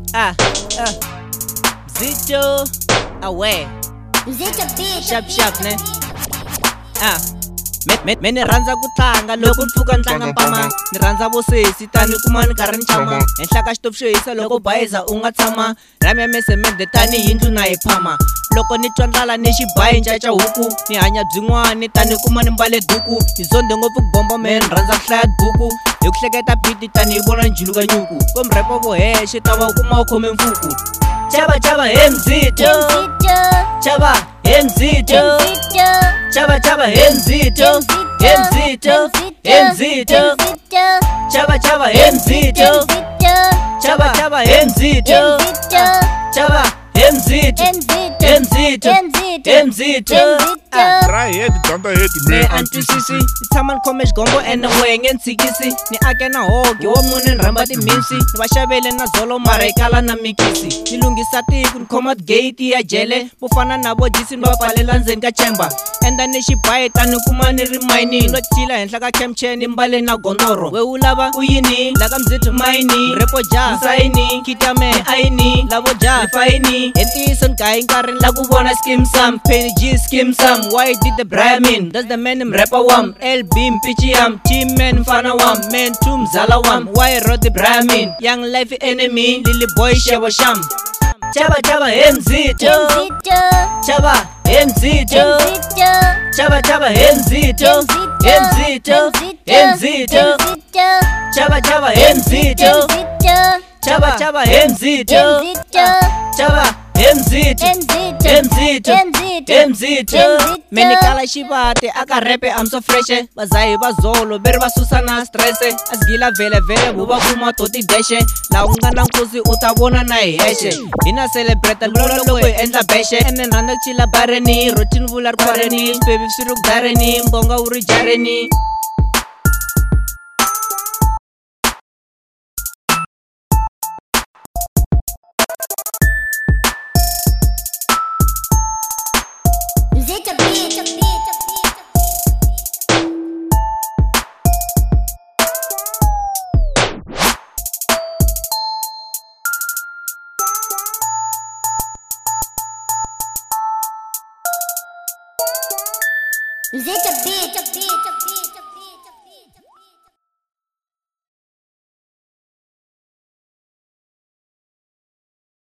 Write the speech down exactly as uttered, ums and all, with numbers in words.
Ah, ah. Zito, away. Zito bitch. Sharp sharp ne. Ah. Me ni rhandza ku tlanga loko ni pfuka ni tlanga mpama ni rhandza vosesi tani kuma ni karhi ni chama henhla ka xitofu xo hisa loko bayiza u nga tshama rami ya mesemende tani yindlu na hi phama loko ni twa ndlala ni xibayi ncaca huku ni hanya byin'wani tani kuma ni mbale duku ni zonde ngopfu ku bomba me ni rhandza ku hlaya buku hi ku hleketa biti tani hi vona njhulu ka nyuku komrepo vohexe ta va u kuma u khome mfuku chava chava he Mzito chava he Mzito chava chava he Mzito he Mzito he Mzito chava chava he Mzito chava chava he Mzito chava he Mzito he Mzito he Mzito Try head, danda head, ne antwisisi ni tshama ni khome xigombo ene wenge ni tshikisi ni ake na hogi wo mune ni rhamba timhisi ni va xavele na zolo mara hi kala na mikisi ni lunghisa tiku ni khoma gate ya jele vo fana na vo jisi ni va pfalela ndzeni ka chemba enda ni xibayi tani kuma ni ri mayini no chila henhla ka campchen ni mbale na gonoro we u lava u yini la ka Mzito mayini repo ja nsayini kitame ayini lavo ja rifayini entiso ni gayi nkarhi la ku vona skim sam penny g skim sam why did the Brahmin does the man him rapper wam L B mpichi yam team man mfana wam man two mzala wam why wrote the Brahmin young life enemy lily boy shebo sham chava chava he Mzito chava he Mzito chava chava he Mzito he Mzito he Mzito chava chava he Mzito chava chava he Mzito chava he Mzito he Mzito he Mzito me ni kala xivati aka repe I'm so fresh vazahi va zolo veri va susa na stress asgila vele vele vo va kuma to ti deshe laha ku nga na nkosi u ta vona na hi hexe hi na celebrate lolo loko hi endla beshe ene ni rhandza ku chila bareni rotini vula ri khwareni xipevi swi ri ku dareni mbonga wu ri jareni Zito bitch. Zito bitch.